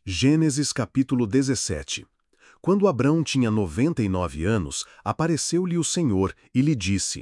Gênesis capítulo 17. Quando Abrão tinha 99 anos, apareceu-lhe o Senhor e lhe disse: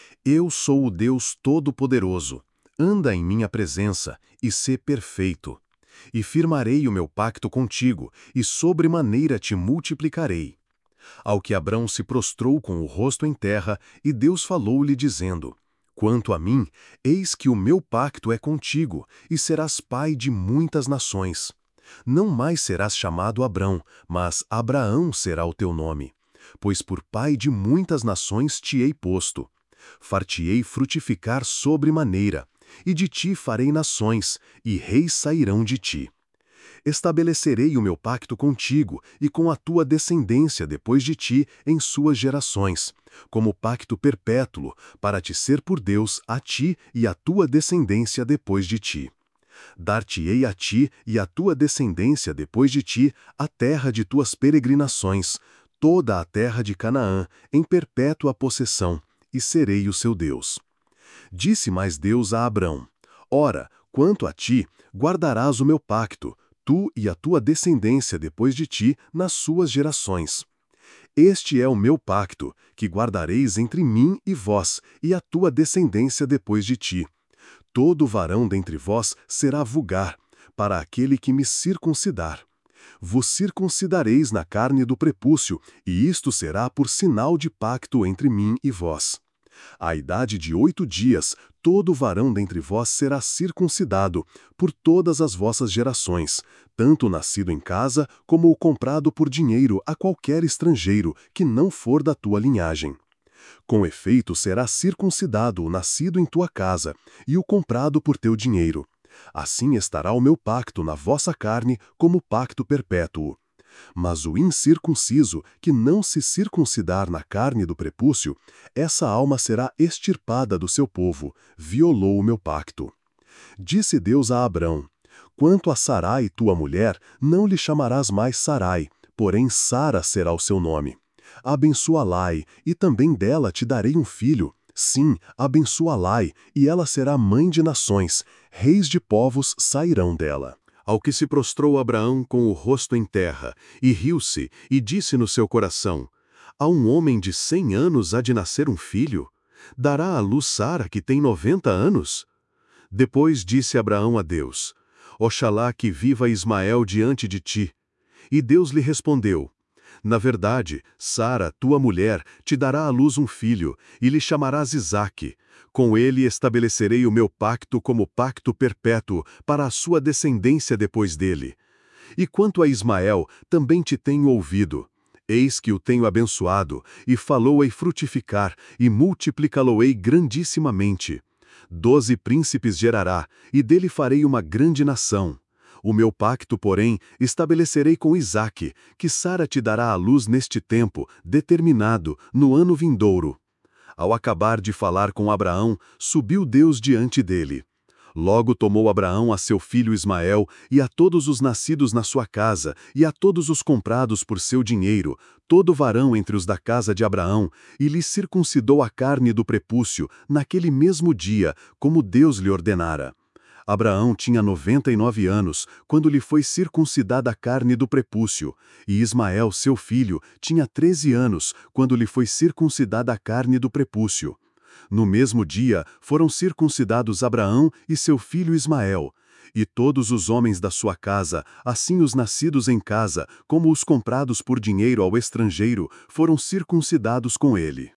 Eu sou o Deus Todo-Poderoso. Anda em minha presença e sê perfeito. E firmarei o meu pacto contigo, e sobremaneira te multiplicarei. Ao que Abrão se prostrou com o rosto em terra, e Deus falou-lhe dizendo: Quanto a mim, eis que o meu pacto é contigo, e serás pai de muitas nações. Não mais serás chamado Abrão, mas Abraão será o teu nome. Pois por pai de muitas nações te hei posto. Far-te-ei frutificar sobremaneira, e de ti farei nações, e reis sairão de ti. Estabelecerei o meu pacto contigo e com a tua descendência depois de ti em suas gerações, como pacto perpétuo, para te ser por Deus a ti e a tua descendência depois de ti. Dar-te-ei a ti e a tua descendência depois de ti a terra de tuas peregrinações, toda a terra de Canaã, em perpétua possessão, e serei o seu Deus. Disse mais Deus a Abrão: Ora, quanto a ti, guardarás o meu pacto, tu e a tua descendência depois de ti nas suas gerações. Este é o meu pacto, que guardareis entre mim e vós, e a tua descendência depois de ti. Todo varão dentre vós será vulgar, para aquele que me circuncidar. Vos circuncidareis na carne do prepúcio, e isto será por sinal de pacto entre mim e vós. À idade de 8 dias, todo varão dentre vós será circuncidado, por todas as vossas gerações, tanto o nascido em casa, como o comprado por dinheiro a qualquer estrangeiro, que não for da tua linhagem. Com efeito será circuncidado o nascido em tua casa, e o comprado por teu dinheiro. Assim estará o meu pacto na vossa carne como pacto perpétuo. Mas o incircunciso, que não se circuncidar na carne do prepúcio, essa alma será extirpada do seu povo, violou o meu pacto. Disse Deus a Abrão: Quanto a Sarai, tua mulher, não lhe chamarás mais Sarai, porém Sara será o seu nome. Abençoá-la-ei, e também dela te darei um filho. Sim, abençoá-la-ei, e ela será mãe de nações, reis de povos sairão dela. Ao que se prostrou Abraão com o rosto em terra, e riu-se, e disse no seu coração: A um homem de 100 anos há de nascer um filho? Dará à luz Sara, que tem 90 anos? Depois disse Abraão a Deus: Oxalá que viva Ismael diante de ti. E Deus lhe respondeu: Na verdade, Sara, tua mulher, te dará à luz um filho, e lhe chamarás Isaque. Com ele estabelecerei o meu pacto como pacto perpétuo para a sua descendência depois dele. E quanto a Ismael, também te tenho ouvido. Eis que o tenho abençoado, e falou-ei frutificar, e multiplicá-lo-ei grandissimamente. 12 príncipes gerará, e dele farei uma grande nação. O meu pacto, porém, estabelecerei com Isaque, que Sara te dará à luz neste tempo, determinado, no ano vindouro. Ao acabar de falar com Abraão, subiu Deus diante dele. Logo tomou Abraão a seu filho Ismael, e a todos os nascidos na sua casa, e a todos os comprados por seu dinheiro, todo varão entre os da casa de Abraão, e lhe circuncidou a carne do prepúcio, naquele mesmo dia, como Deus lhe ordenara. Abraão tinha 99 anos, quando lhe foi circuncidada a carne do prepúcio, e Ismael, seu filho, tinha 13 anos, quando lhe foi circuncidada a carne do prepúcio. No mesmo dia foram circuncidados Abraão e seu filho Ismael, e todos os homens da sua casa, assim os nascidos em casa, como os comprados por dinheiro ao estrangeiro, foram circuncidados com ele.